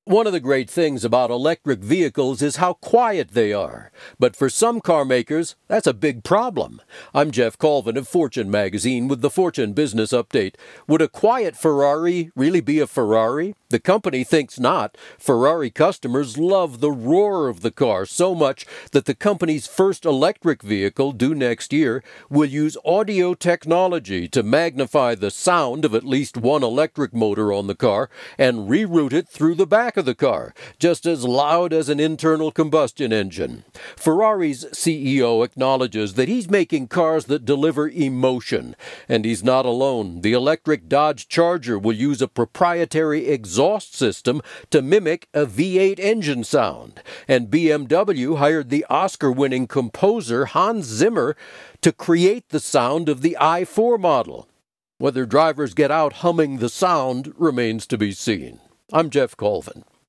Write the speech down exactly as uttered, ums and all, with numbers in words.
One of the great things about electric vehicles is how quiet they are. But for some car makers, that's a big problem. I'm Jeff Colvin of Fortune Magazine with the Fortune Business Update. Would a quiet Ferrari really be a Ferrari? The company thinks not. Ferrari customers love the roar of the car so much that the company's first electric vehicle, due next year, will use audio technology to magnify the sound of at least one electric motor on the car and reroute it through the back of the car, just as loud as an internal combustion engine. Ferrari's C E O acknowledges that he's making cars that deliver emotion, and he's not alone. The electric Dodge Charger will use a proprietary exhaust system to mimic a V eight engine sound, and B M W hired the Oscar-winning composer Hans Zimmer to create the sound of the i four model. Whether drivers get out humming the sound remains to be seen. I'm Jeff Colvin.